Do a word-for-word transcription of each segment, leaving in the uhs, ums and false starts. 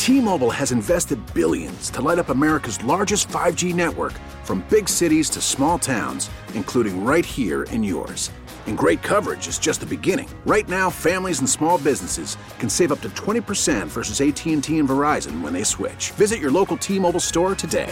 T-Mobile has invested billions to light up America's largest five G network, from big cities to small towns, including right here in yours. And great coverage is just the beginning. Right now, families and small businesses can save up to twenty percent versus A T and T and Verizon when they switch. Visit your local T-Mobile store today.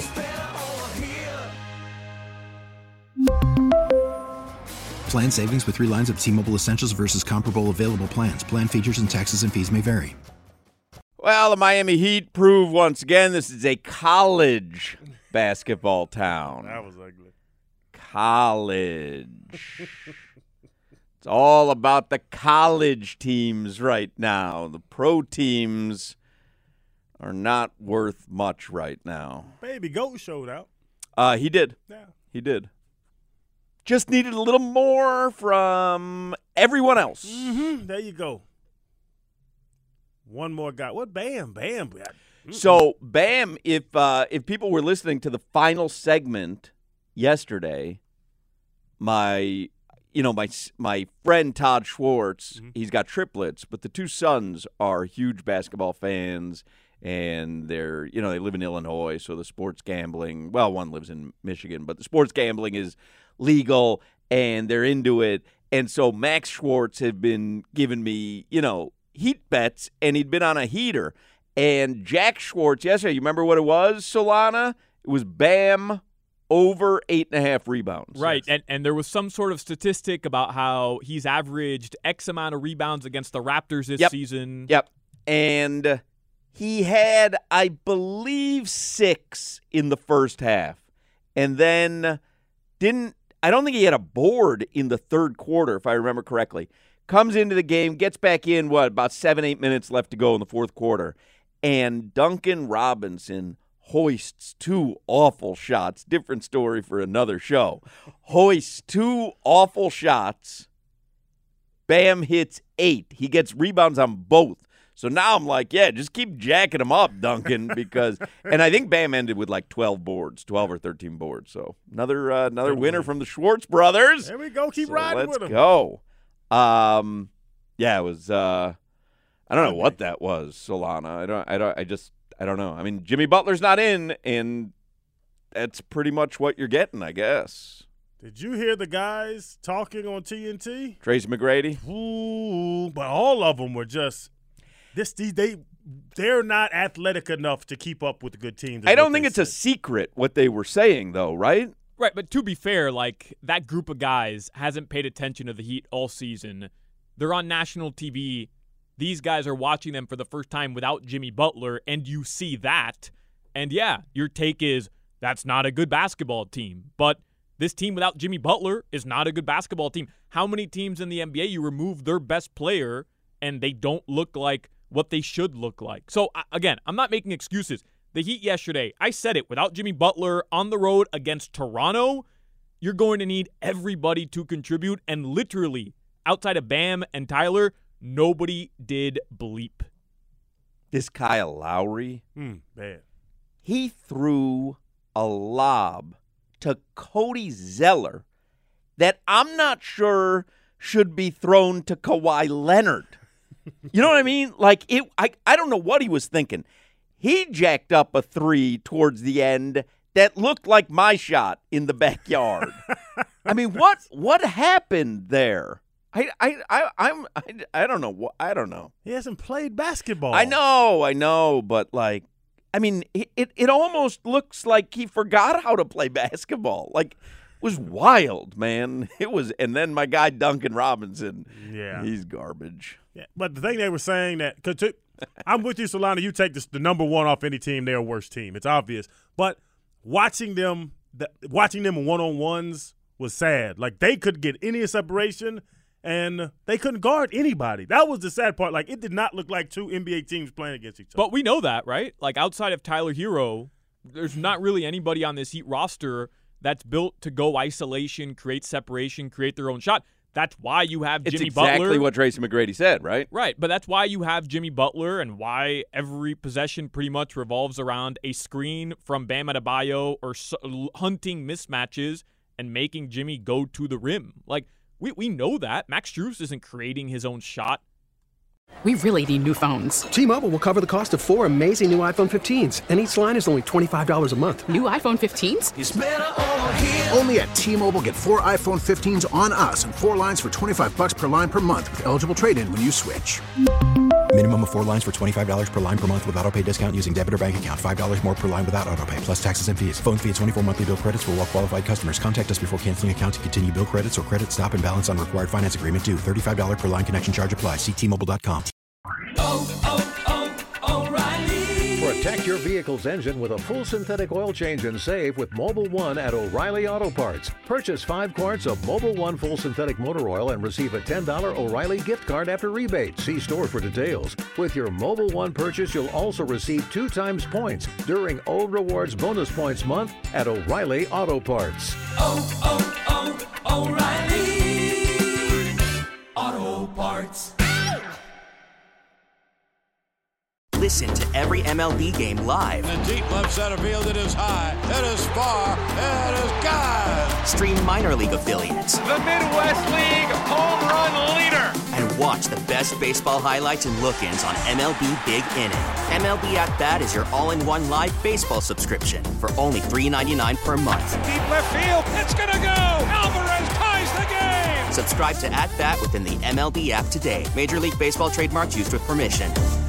Plan savings with three lines of T-Mobile Essentials versus comparable available plans. Plan features and taxes and fees may vary. Well, the Miami Heat prove once again this is a college basketball town. That was ugly. College. It's all about the college teams right now. The pro teams are not worth much right now. Baby Goat showed out. Uh, he did. Yeah. He did. Just needed a little more from everyone else. Mm-hmm. There you go. One more guy. What? Bam, Bam. Mm-mm. So, Bam, if uh, if people were listening to the final segment yesterday, my you know my my friend Todd Schwartz, mm-hmm. he's got triplets, but the two sons are huge basketball fans, and they're you know they live in Illinois, so the sports gambling. Well, one lives in Michigan, but the sports gambling is legal, and they're into it. And so Max Schwartz had been giving me, you know, Heat bets, and he'd been on a heater. And Jack Schwartz, yesterday, you remember what it was, Solana? It was Bam over eight and a half rebounds. Right, and and there was some sort of statistic about how he's averaged X amount of rebounds against the Raptors this yep. season. Yep, and he had, I believe, six in the first half. And then didn't I don't think he had a board in the third quarter, if I remember correctly. Comes into the game, gets back in, what, about seven, eight minutes left to go in the fourth quarter. And Duncan Robinson hoists two awful shots. Different story for another show. Hoists two awful shots. Bam hits eight. He gets rebounds on both. So now I'm like, yeah, just keep jacking him up, Duncan, because – and I think Bam ended with like twelve boards, twelve or thirteen boards. So another uh, another winner from the Schwartz brothers. There we go. Keep so riding let's with him. Let's go. Um, yeah, it was uh, – I don't know what that was, Solana. I don't – I don't – I just – I don't know. I mean, Jimmy Butler's not in, and that's pretty much what you're getting, I guess. Did you hear the guys talking on T N T? Tracy McGrady? Ooh, but all of them were just – This they they're not athletic enough to keep up with the good teams. I don't think it's said. a secret what they were saying, though, right? Right, but to be fair, like that group of guys hasn't paid attention to the Heat all season. They're on national T V. These guys are watching them for the first time without Jimmy Butler, and you see that. And yeah, your take is that's not a good basketball team. But this team without Jimmy Butler is not a good basketball team. How many teams in the N B A you remove their best player and they don't look like what they should look like? So, again, I'm not making excuses. The Heat yesterday, I said it, without Jimmy Butler on the road against Toronto, you're going to need everybody to contribute. And literally, outside of Bam and Tyler, nobody did bleep. This Kyle Lowry, mm, man. he threw a lob to Cody Zeller that I'm not sure should be thrown to Kawhi Leonard. You know what I mean? Like, it. I, I don't know what he was thinking. He jacked up a three towards the end that looked like my shot in the backyard. I mean, what what happened there? I I I I'm I, I don't know what I don't know. He hasn't played basketball. I know, I know, but like, I mean, it it, it almost looks like he forgot how to play basketball. Like, was wild, man. It was, and then my guy Duncan Robinson. Yeah, he's garbage. Yeah, but the thing they were saying that, because I'm with you, Solana. You take this, the number one off any team, they're a worse team. It's obvious. But watching them, the, watching them one on ones was sad. Like, they could get any separation, and they couldn't guard anybody. That was the sad part. Like, it did not look like two N B A teams playing against each other. But we know that, right? Like, outside of Tyler Hero, there's not really anybody on this Heat roster that's built to go isolation, create separation, create their own shot. That's why you have it's Jimmy exactly Butler. Exactly what Tracy McGrady said, right? Right, but that's why you have Jimmy Butler and why every possession pretty much revolves around a screen from Bam Adebayo or hunting mismatches and making Jimmy go to the rim. Like, we, we know that. Max Strus isn't creating his own shot We really need new phones. T-Mobile will cover the cost of four amazing new iPhone fifteens, and each line is only twenty-five dollars a month. New iPhone fifteens? It's better over here. Only at T-Mobile, get four iPhone fifteens on us and four lines for twenty-five bucks per line per month with eligible trade-in when you switch. Minimum of four lines for twenty-five dollars per line per month with autopay discount using debit or bank account. five dollars more per line without autopay, plus taxes and fees. Phone fee at twenty-four monthly bill credits for well-qualified customers. Contact us before canceling account to continue bill credits or credit stop and balance on required finance agreement due. thirty-five dollars per line connection charge applies. See T Mobile dot com. Oh, oh, oh, O'Reilly. Protect your vehicle's engine with a full synthetic oil change and save with Mobil one at O'Reilly Auto Parts. Purchase five quarts of Mobil one full synthetic motor oil and receive a ten dollars O'Reilly gift card after rebate. See store for details. With your Mobil one purchase, you'll also receive two times points during O Rewards Bonus Points Month at O'Reilly Auto Parts. Oh, oh, oh, O'Reilly Auto Parts. Listen to every M L B game live. In the deep left center field, it is high, it is far, it is gone. Stream minor league affiliates. The Midwest League home run leader. And watch the best baseball highlights and look-ins on M L B Big Inning. M L B At Bat is your all-in-one live baseball subscription for only three ninety-nine per month. Deep left field, it's gonna go. Alvarez ties the game. Subscribe to At Bat within the M L B app today. Major League Baseball trademarks used with permission.